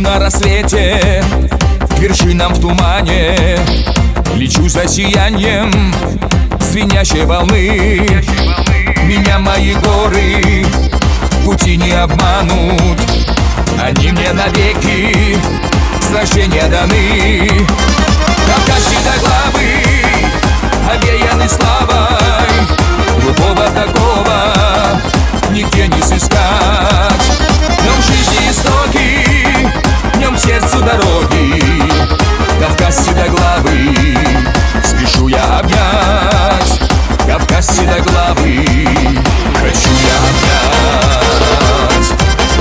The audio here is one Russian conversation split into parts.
на рассвете к вершинам в тумане лечу за сиянием звенящей волны. Меня мои горы пути не обманут, они мне навеки сражения даны. Кавказ седоглавый, овеянный славой, другого такого нигде не сыскать. В нем жизни истоки, в нем сердцу дороги. Кавказ седоглавый, спешу я обнять. Кавказ седоглавый, хочу я обнять.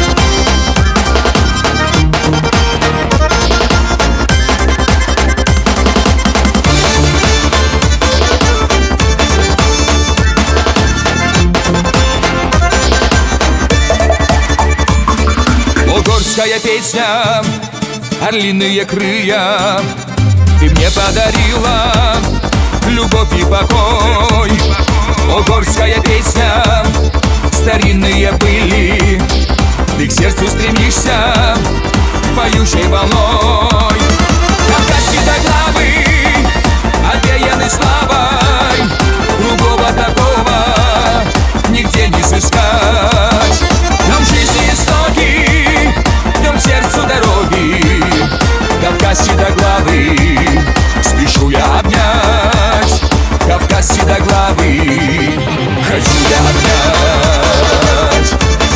Горская песня, орлиные крылья, ты мне подарила любовь и покой. О, горская песня, старинные были, ты к сердцу стремишься поющей волной. Кавказ седоглавый, овеянный славой, другого такого нигде не сыскать. В нем жизни истоки, в нем сердцу дороги. Кавказ седоглавый, спешу я обнять. Кавказ седоглавый, хочу я обнять.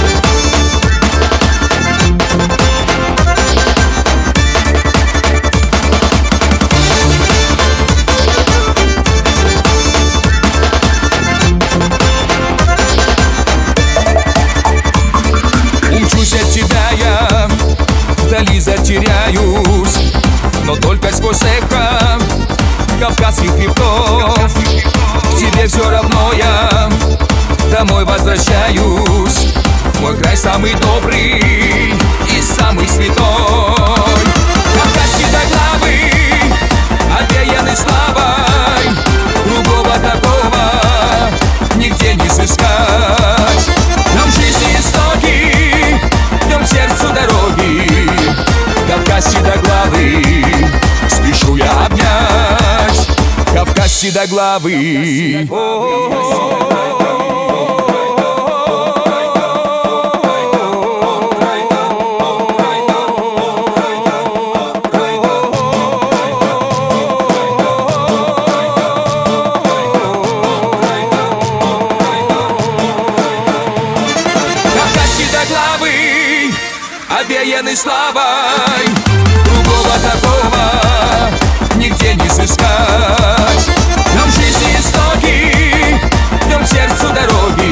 Умчусь от тебя я, вдали затеряюсь, но только сквозь эхо кавказских хребтов. К тебе все равно я домой возвращаюсь. Мой край самый добрый и самый святой. Кавказ седоглавый, овеянный славой, другого такого нигде не сыскать. В нем жизни истоки, в нем сердцу дороги. Кавказ седоглавый, спешу я обнять. Кавказ седоглавый. Овеянный славой, другого такого нигде не сыскать. В нем жизни истоки, в нем сердцу дороги.